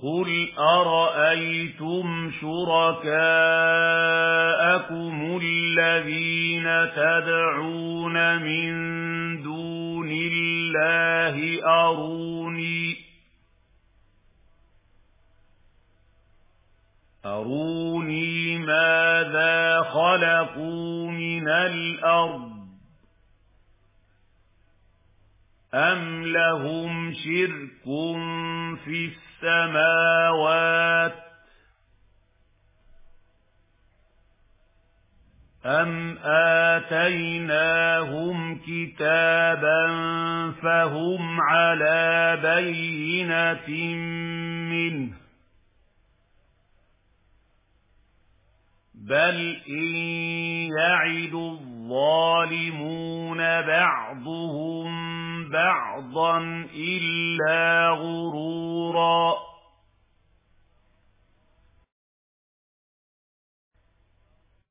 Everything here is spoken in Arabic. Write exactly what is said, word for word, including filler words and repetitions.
قُلْ أَرَأَيْتُمْ شُرَكَاءَكُمُ الَّذِينَ تَدْعُونَ مِن دُونِ اللَّهِ أَرُونِي أَرُونِي مَاذَا خَلَقُوا مِنَ الْأَرْضِ أَمْ لَهُمْ شِرْكٌ فِي السَّمَاوَاتِ أَمْ آتَيْنَاهُمْ كِتَابًا فَهُمْ عَلَى بَيِّنَةٍ مِّنْهُ بَلْ إِن يَعِدُ الظَّالِمُونَ بَعْضُهُم بَعْضًا إِلَّا غُرُورًا.